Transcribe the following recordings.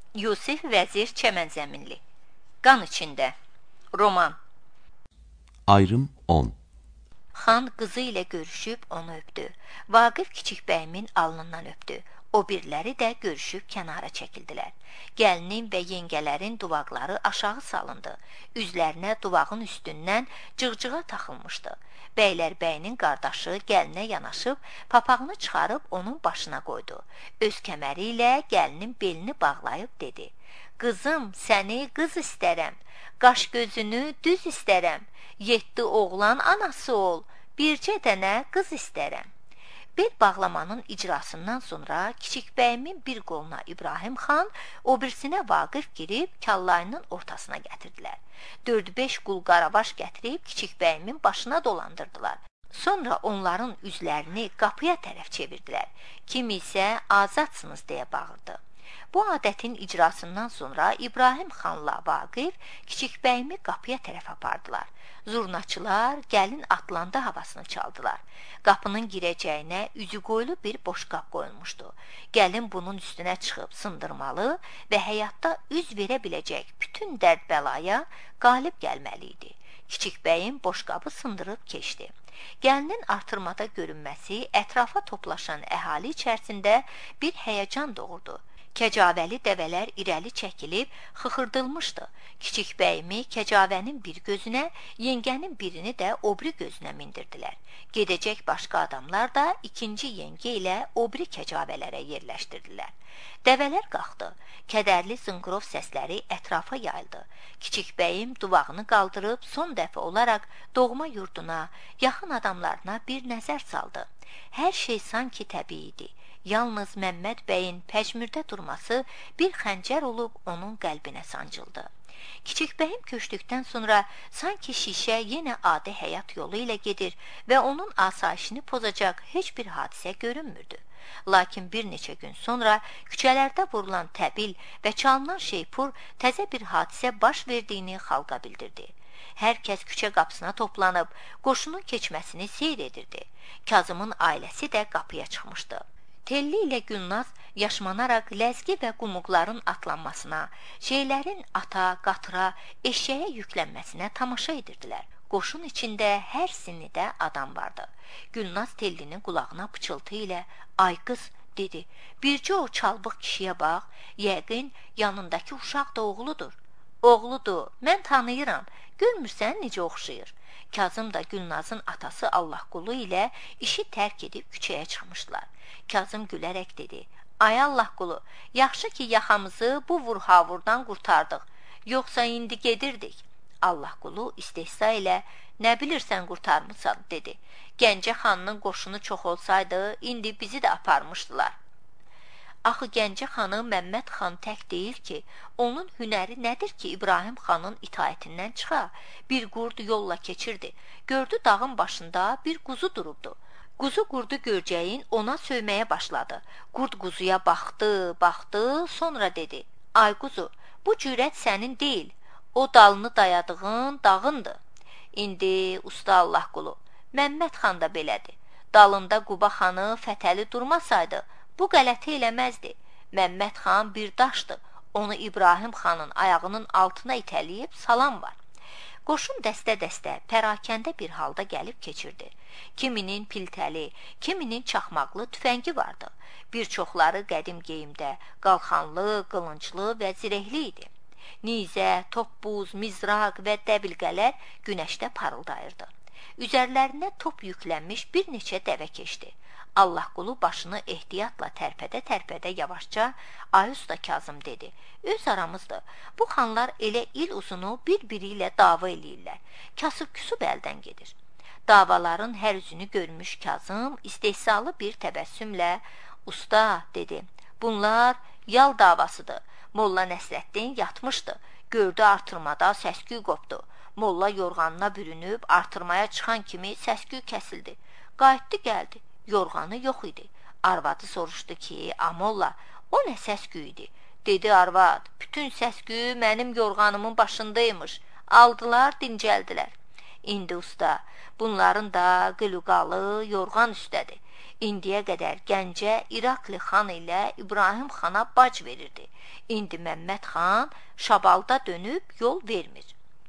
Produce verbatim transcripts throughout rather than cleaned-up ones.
Yusif Vəzir Çəmənzəminli. Qan içində. Roman. Ayrım on. Xan qızı ilə görüşüb onu öpdü. Vaqif kiçik bəyimin alnından öpdü. O biriləri də görüşüb kənara çəkildilər. Gəlinin və yengələrin duvaqları aşağı salındı. Üzlərinə duvağın üstündən cığcığa taxılmışdı. Bəylərbəyinin qardaşı gəlinə yanaşıb, papağını çıxarıb onun başına qoydu. Öz kəməri ilə gəlinin belini bağlayıb dedi: "Qızım, səni qız istərəm, qaş gözünü düz istərəm, yeddi oğlan anası ol, bircə dənə qız istərəm." Bel bağlamanın icrasından sonra kiçik bəyimin bir qoluna İbrahim xan, o birisinə Vaqif girib kallayının ortasına gətirdilər. Dörd-beş qul qaravaş gətirib kiçik bəyimin başına dolandırdılar. Sonra onların üzlərini qapıya tərəf çevirdilər. Kim isə azadsınız deyə bağırdı. Bu adətin icrasından sonra İbrahim xanla Vaqif kiçik bəyimi qapıya tərəf apardılar. Zurnaçılar gəlin atlanda havasını çaldılar. Qapının girəcəyinə üzü qoyulu bir boşqab qoyulmuşdu. Gəlin bunun üstünə çıxıb sındırmalı və həyatda üz verə biləcək bütün dərd-bəlaya qalib gəlməli idi. Kiçik bəyim boşqabı sındırıb keçdi. Gəlinin artırmada görünməsi ətrafa toplaşan əhali içərisində bir həyəcan doğurdu. Kəcavəli dəvələr irəli çəkilib xıxırdılmışdı. Kiçik bəyimi kəcavənin bir gözünə, yengənin birini də o biri gözünə mindirdilər. Gedəcək başqa adamlar da ikinci yengə ilə o biri kəcavələrə yerləşdirdilər. Dəvələr qalxdı. Kədərli zınqırov səsləri ətrafa yayıldı. Kiçik bəyim duvağını qaldırıb son dəfə olaraq doğma yurduna, yaxın adamlarına bir nəzər saldı. Hər şey sanki təbii idi. Yalnız Məmməd bəyin pəcmürdə durması bir xəncər olub onun qəlbinə sancıldı. Kiçik bəyim köçdükdən sonra sanki şişə yenə adi həyat yolu ilə gedir və onun asayişini pozacaq heç bir hadisə görünmürdü. Lakin bir neçə gün sonra küçələrdə vurulan təbil və çalınan şeypur təzə bir hadisə baş verdiyini xalqa bildirdi. Hər kəs küçə qapısına toplanıb qoşunun keçməsini seyr edirdi. Kazımın ailəsi də qapıya çıxmışdı. Telli ilə Gülnaz yaşmanaraq ləzgi və qumuqların atlanmasına, şeylərin ata, qatıra, eşyəyə yüklənməsinə tamaşa edirdilər. Qoşun içində hər sinnidə adam vardı. Gülnaz Tellinin qulağına pıçıltı ilə "Ay qız," dedi, "bircə o çalbıq kişiyə bax, yəqin yanındakı uşaq da oğludur." "Oğludur, mən tanıyıram, görmürsən necə oxşayır." Kazım da Gülnazın atası Allahqulu ilə işi tərk edib küçəyə çıxmışdılar. Kazım gülərək dedi: "Ay Allahqulu, yaxşı ki yaxamızı bu vur-havurdan qurtardıq, yoxsa indi gedirdik." Allahqulu istehza ilə "Nə bilirsən qurtarmısan," dedi. "Gəncə xanının qoşunu çox olsaydı, indi bizi də aparmışdılar." Axı Gəncə xanı Məmməd xan tək deyil ki, onun hünəri nədir ki, İbrahim xanın itaətindən çıxa? Bir qurd yolla keçirdi. Gördü dağın başında bir quzu durubdu. Quzu qurdu görcəyin ona sövməyə başladı. Qurd quzuya baxdı, baxdı, sonra dedi: "Ay quzu, bu cürət sənin deyil, o dalını dayadığın dağındır." İndi usta Allahqulu, Məmməd xan da belədir. Dalında Quba xanı Fətəli durmasaydı, bu qələti eləməzdi. Məmməd xan bir daşdır, onu İbrahim xanın ayağının altına itələyib salam var. Qoşun dəstə-dəstə pərakəndə bir halda gəlib keçirdi. Kiminin piltəli, kiminin çaxmaqlı tüfəngi vardı. Bir çoxları qədim geyimdə, qalxanlı, qılınclı və zirehli idi. Nizə, toppuz, mizraq və dəbilqələr günəşdə parıldayırdı. Üzərlərində top yüklənmiş bir neçə dəvə keçdi. Allahqulu başını ehtiyatla tərpədə-tərpədə yavaşca "Ay usta Kazım," dedi. "Öz aramızdır. Bu xanlar elə il uzunu bir-biri ilə dava eləyirlər. Kasıb-küsub əldən gedir." Davaların hər üzünü görmüş Kazım istehzalı bir təbəssümlə "Usta," dedi, "bunlar yal davasıdır. Molla Nəsrəddin yatmışdı. Gördü artırmada səsküy qopdu. Molla yorğanına bürünüb artırmaya çıxan kimi səsküy kəsildi. Qayıtdı gəldi. Yorğanı yox idi. Arvadı soruşdu ki, "Amolla, o nə səsküy idi?" Dedi arvad, "Bütün səsküy mənim yorğanımın başındaymış. Aldılar, dincəldilər." İndi usta, bunların da qılıqalı yorğan üstədir. İndiyə qədər Gəncə İrakli xan ilə İbrahim xana bac verirdi. İndi Məmməd xan Şabalda dönüb yol vermir.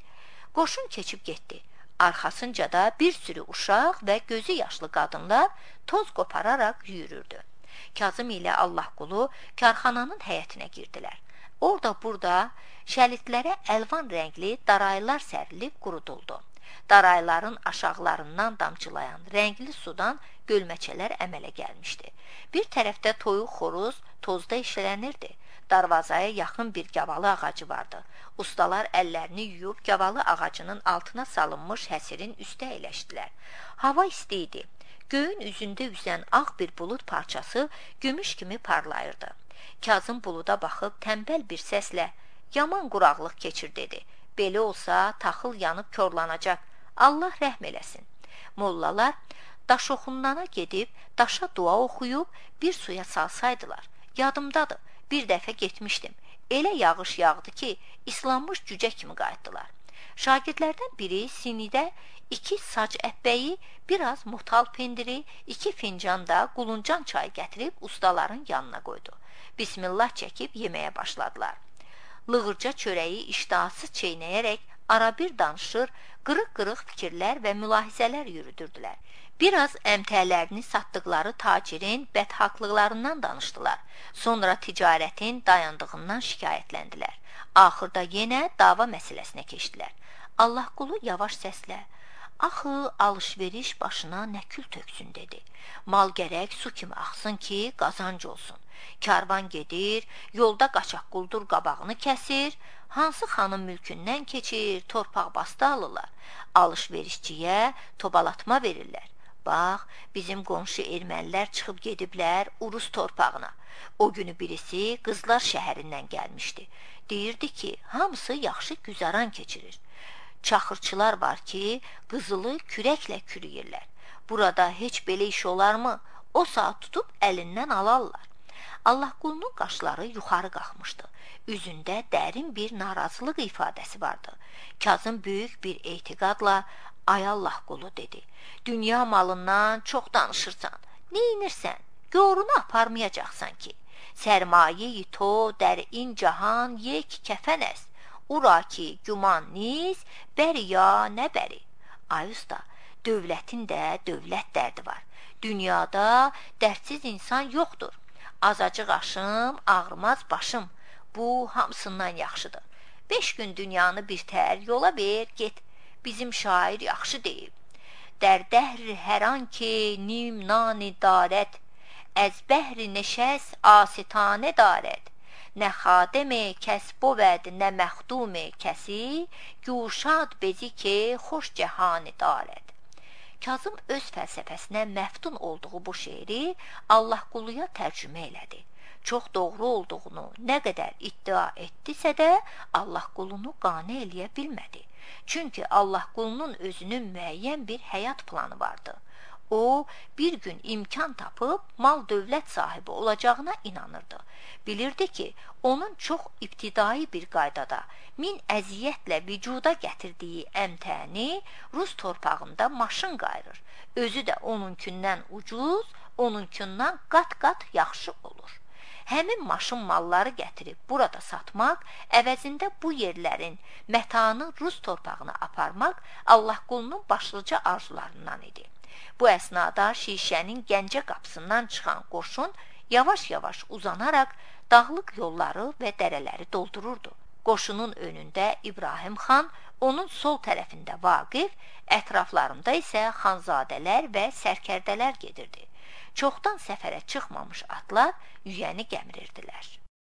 Qoşun keçib getdi. Arxasınca da bir sürü uşaq və gözü yaşlı qadınlar toz qopararaq yürürdü. Kazım ilə Allahqulu karxananın həyətinə girdilər. Orada burada şəlitlərə əlvan rəngli daraylar sərilib quruduldu. Darayların aşağılarından damcılayan rəngli sudan gölməçələr əmələ gəlmişdi. Bir tərəfdə toyuq xoruz tozda işlənirdi. Darvazaya yaxın bir gavalı ağacı vardı. Ustalar əllərini yuyub gavalı ağacının altına salınmış həsirin üstə əyləşdilər. Hava isti idi. Göyün üzündə üzən ağ bir bulud parçası gümüş kimi parlayırdı. Kazım buluda baxıb tənbəl bir səslə "Yaman quraqlıq keçir" dedi. "Belə olsa taxıl yanıb korlanacaq. Allah rəhm eləsin." Mollalar daşoxundan gedib daşa dua oxuyub bir suya salsaydılar. Yadımdadır, bir dəfə getmişdim. Elə yağış yağdı ki, islanmış cücə kimi qayıtdılar. Şagirdlərdən biri sinidə iki sac ətbəyi, biraz motal pendiri, iki fincan da quluncan çayı gətirib ustaların yanına qoydu. Bismillah çəkib yeməyə başladılar. Lığırca çörəyi iştahsız çeynəyərək arabir danışır, qırıq-qırıq fikirlər və mülahizələr yürüdürdülər. Biraz əmtələrini satdıqları tacirin bədhaqlıqlarından danışdılar. Sonra ticarətin dayandığından şikayətləndilər. Axırda yenə dava məsələsinə keçdilər. Allahqulu yavaş səslə "Axı, alış-veriş başına nə kül töksün" dedi. "Mal gərək su kimi axsın ki, qazanc olsun. Karvan gedir, yolda qaçaq quldur qabağını kəsir, hansı xanın mülkündən keçir, torpaq bastı alırlar. Alış-verişçiyə tobalatma verirlər. Bax, bizim qonşu ermənilər çıxıb gediblər Urus torpağına. O günü birisi Qızlar şəhərindən gəlmişdi. Deyirdi ki, hamısı yaxşı güzaran keçirir. Çaxırçılar var ki, qızılı kürəklə kürüyürlər. Burada heç belə iş olarmı? O saat tutub əlindən alarlar." Allahqulunun qaşları yuxarı qalxmışdı. Üzündə dərin bir narazılıq ifadəsi vardı. Kazım böyük bir etiqadla "Ay Allahqulu" dedi. "Dünya malından çox danışırsan. Neynirsən? Gorunu aparmayacaqsan ki. Sərmaye-i to dər-in cahan yek kəfənəs. Ura ki güman niz, bəri ya nə bəri." Ay usta, dövlətin də dövlət dərdi var. Dünyada dərdsiz insan yoxdur. Azacıq aşım, ağrımaz başım. Bu hamısından yaxşıdır. Beş gün dünyanı bir tər yola ver, get. Bizim şair yaxşı deyib. "Dərdəhr hər an ki nim nani darət, əz bəhri neşəs asitanə darət. Nə xadəmi kəs bovəd, nə məxdumi kəsi, güşad bezi ki xoş cəhanı darət." Kazım öz fəlsəfəsinə məftun olduğu bu şeiri Allahquluya tərcümə elədi. Çox doğru olduğunu nə qədər iddia etdisə də Allahqulunu qane eləyə bilmədi. Çünki Allahqulunun özünün müəyyən bir həyat planı vardı. O, bir gün imkan tapıb mal dövlət sahibi olacağına inanırdı. Bilirdi ki, onun çox ibtidai bir qaydada min əziyyətlə vücuda gətirdiyi əmtəni Rus torpağında maşın qayırır. Özü də onunkindən ucuz, onunkindən qat-qat yaxşı olur. Həmin maşın malları gətirib burada satmaq, əvəzində bu yerlərin mətanı Rus torpağına aparmaq Allahqulunun başlıca arzularından idi. Bu əsnada şişənin Gəncə qapısından çıxan qoşun yavaş-yavaş uzanaraq dağlıq yolları və dərələri doldururdu. Qoşunun önündə İbrahim xan, onun sol tərəfində Vaqif, ətraflarında isə xanzadələr və sərkərdələr gedirdi. Çoxdan səfərə çıxmamış atlar yüyəni gəmirirdilər.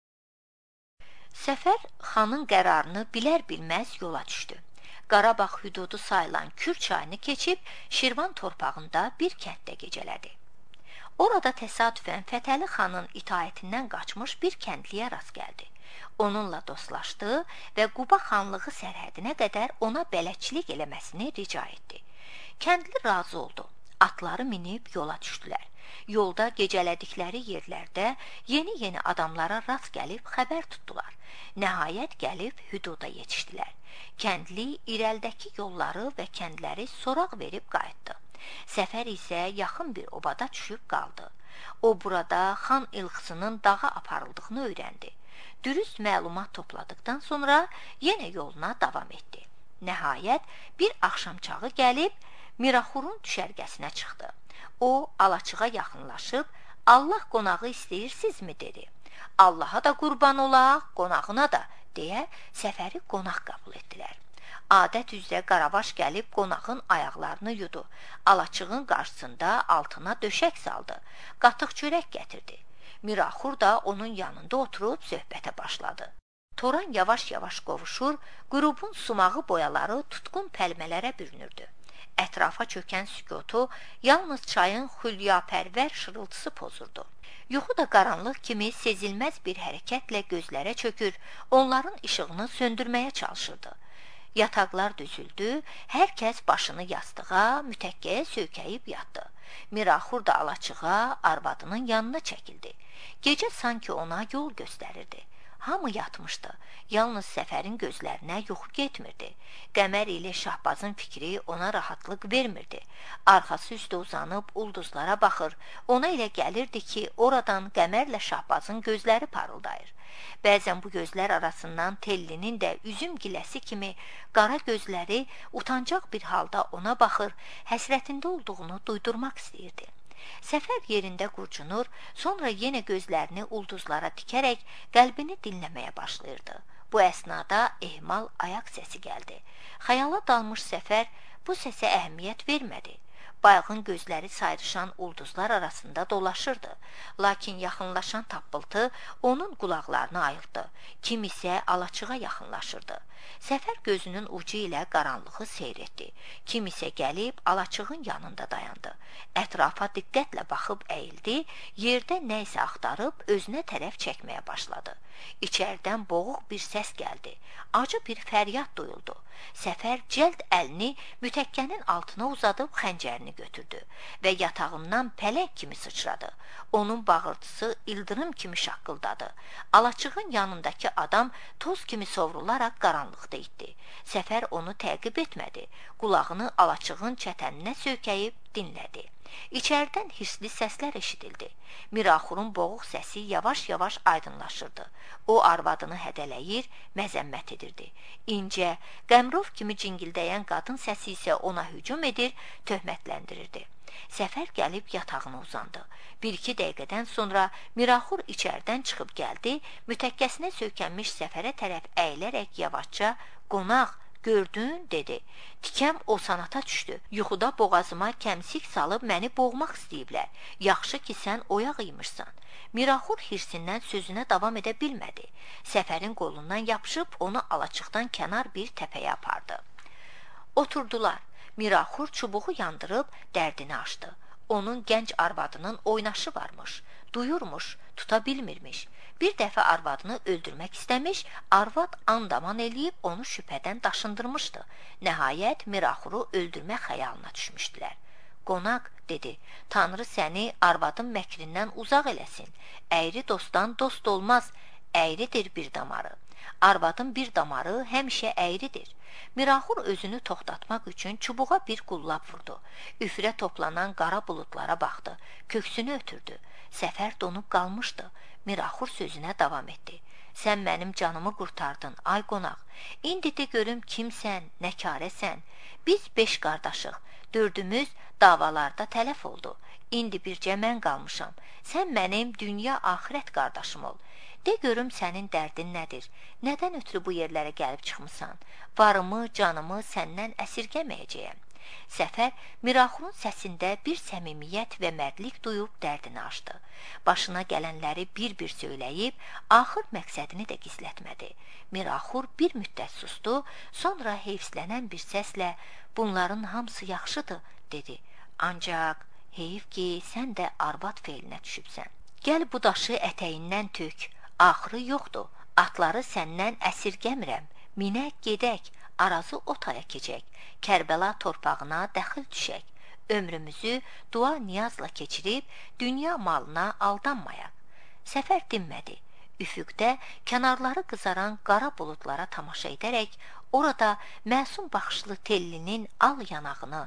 Səfər xanın qərarını bilər-bilməz yola düşdü. Qarabağ hüdudu sayılan Kür çayını keçib Şirvan torpağında bir kənddə gecələdi. Orada təsadüfən Fətəli xanın itaətindən qaçmış bir kəndliyə rast gəldi. Onunla dostlaşdı və Quba xanlığı sərhədinə qədər ona bələdçilik eləməsini rica etdi. Kəndli razı oldu. Atları minib yola düşdülər. Yolda gecələdikləri yerlərdə yeni-yeni adamlara rast gəlib xəbər tutdular. Nəhayət gəlib hüduda yetişdilər. Kəndli irəldəki yolları və kəndləri soraq verib qayıtdı. Səfər isə yaxın bir obada düşüb qaldı. O burada xan ilxısının dağa aparıldığını öyrəndi. Dürüst məlumat topladıqdan sonra yenə yoluna davam etdi. Nəhayət, bir axşamçağı gəlib Miraxurun düşərgəsinə çıxdı. O, alaçığa yaxınlaşıb, Allah qonağı istəyirsinizmi, dedi. Allaha da qurban olaq, qonağına da, deyə Səfəri qonaq qəbul etdilər. Adət üzrə Qaravaş gəlib qonağın ayaqlarını yudu. Alaçığın qarşısında altına döşək saldı. Qatıq çörək gətirdi. Miraxur da onun yanında oturub söhbətə başladı. Toran yavaş-yavaş qovuşur, qrubun sumağı boyaları tutqun pəlmələrə bürünürdü. Ətrafa çökən sükutu yalnız çayın xülyapərvər şırıltısı pozurdu. Yuxu da qaranlıq kimi sezilməz bir hərəkətlə gözlərə çökür, onların işığını söndürməyə çalışırdı. Yataqlar düzüldü, hər kəs başını yastığa, mütəkkəyə söykəyib yatdı. Miraxur da alaçığa, arvadının yanına çəkildi. Gecə sanki ona yol göstərirdi. Hamı yatmışdı. Yalnız Səfərin gözlərinə yuxu getmirdi. Qəmər ilə Şahbazın fikri ona rahatlıq vermirdi. Arxası üstə uzanıb ulduzlara baxır. Ona elə gəlirdi ki, oradan Qəmərlə Şahbazın gözləri parıldayır. Bəzən bu gözlər arasından Tellinin də üzüm giləsi kimi qara gözləri utancaq bir halda ona baxır, həsrətində olduğunu duydurmaq istəyirdi. Səfər yerində qurcunur, sonra yenə gözlərini ulduzlara dikərək qəlbini dinləməyə başlayırdı. Bu əsnada ehmal ayaq səsi gəldi. Xəyala dalmış Səfər bu səsə əhəmiyyət vermədi. Bayğın gözləri sayrışan ulduzlar arasında dolaşırdı. Lakin yaxınlaşan tappıltı onun qulaqlarını ayıltdı. Kim isə alaçığa yaxınlaşırdı. Səfər gözünün ucu ilə qaranlığı seyr etdi. Kim isə gəlib alaçığın yanında dayandı. Ətrafa diqqətlə baxıb əyildi, yerdə nə isə axtarıb özünə tərəf çəkməyə başladı. İçərdən boğuq bir səs gəldi. Acı bir fəryad duyuldu. Səfər cəld əlini mütəkkənin altına uzadıb xəncərini götürdü və yatağından pələk kimi sıçradı. Onun bağırtısı ildırım kimi şaqqıldadı. Alaçığın yanındakı adam toz kimi sovrularaq qaranlıqda itdi. Səfər onu təqib etmədi. Qulağını alaçığın çətəninə söykəyib dinlədi. İçərdən hirsli səslər eşidildi. Miraxurun boğuq səsi yavaş-yavaş aydınlaşırdı. O arvadını hədələyir, məzəmmət edirdi. İncə, qəmrov kimi cingildəyən qadın səsi isə ona hücum edir, töhmətləndirirdi. Səfər gəlib yatağına uzandı. Bir-iki dəqiqədən sonra Miraxur içərdən çıxıb gəldi, mütəkkəsinə söykənmiş Səfərə tərəf əyilərək yavaşca qonaq, gördün, dedi. Tikəm o sanata düşdü. Yuxuda boğazıma kəmsik salıb məni boğmaq istəyiblər. Yaxşı ki, sən oyaq imişsən. Miraxur hirsindən sözünə davam edə bilmədi. Səfərin qolundan yapışıb onu alaçıqdan kənar bir təpəyə apardı. Oturdular. Miraxur çubuğu yandırıb dərdini açdı. Onun gənc arvadının oynaşı varmış. Duyurmuş, tuta bilmirmiş. Bir dəfə arvadını öldürmək istəmiş, arvad andaman eləyib onu şübhədən daşındırmışdı. Nəhayət Miraxuru öldürmək xəyalına düşmüşdülər. Qonaq, dedi, Tanrı səni arvadın məkrindən uzaq eləsin. Əyri dostdan dost olmaz, əyridir bir damarı. Arvadın bir damarı həmişə əyridir. Miraxur özünü toxtatmaq üçün çubuğa bir qullab vurdu. Üfrə toplanan qara buludlara baxdı, köksünü ötürdü. Səfər donub qalmışdı. Miraxur sözünə davam etdi. Sən mənim canımı qurtardın, ay qonaq. İndi də görüm kimsən, nəkarəsən. Biz beş qardaşıq, dördümüz davalarda tələf oldu. İndi bircə mən qalmışam. Sən mənim dünya axirət qardaşım ol. De görüm sənin dərdin nədir? Nədən ötürü bu yerlərə gəlib çıxmısan? Varımı, canımı səndən əsirgəməyəcəyəm. Səfər Miraxurun səsində bir səmimiyyət və mərdlik duyub dərdini açdı. Başına gələnləri bir-bir söyləyib, axır məqsədini də gizlətmədi. Miraxur bir müddət sustu, sonra heyfslənən bir səslə, bunların hamısı yaxşıdır, dedi. Ancaq heyif ki, sən də arvad feilinə düşübsən. Gəl bu daşı ətəyindən tök, axırı yoxdur, atları səndən əsirgəmirəm, minək gedək, arazı o taya keçək, Kərbəla torpağına dəxil düşək, ömrümüzü dua niyazla keçirib, dünya malına aldanmayaq. Səfər dinmədi. Üfüqdə kənarları qızaran qara buludlara tamaşa edərək, orada məsum baxışlı Tellinin al yanağını,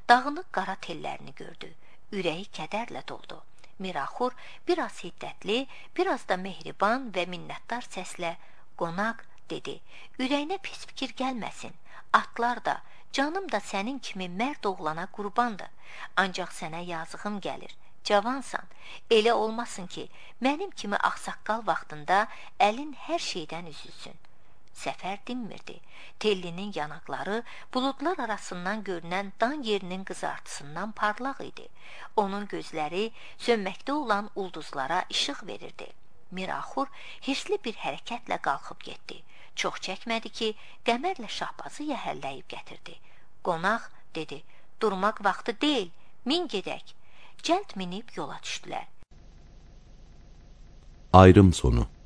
dağınıq qara tellərini gördü. Ürəyi kədərlə doldu. Miraxur biraz hiddətli, biraz da mehriban və minnətdar səslə qonaq dedi. Ürəyinə pis fikir gəlməsin. Atlar da, canım da sənin kimi mərd oğlana qurbandır. Ancaq sənə yazığım gəlir. Cavansan, elə olmasın ki, mənim kimi ağsaqqal vaxtında əlin hər şeydən üzülsün. Səfər dinmirdi. Tellinin yanaqları buludlar arasından görünən dan yerinin qızartısından parlaq idi. Onun gözləri sönməkdə olan ulduzlara işıq verirdi. Miraxur hirsli bir hərəkətlə qalxıb getdi. Çox çəkmədi ki, qəmərlə şahbazı yəhərləyib gətirdi. Qonaq dedi, durmaq vaxtı deyil, min gedək. Cəld minib yola düşdülər. Ayrım sonu.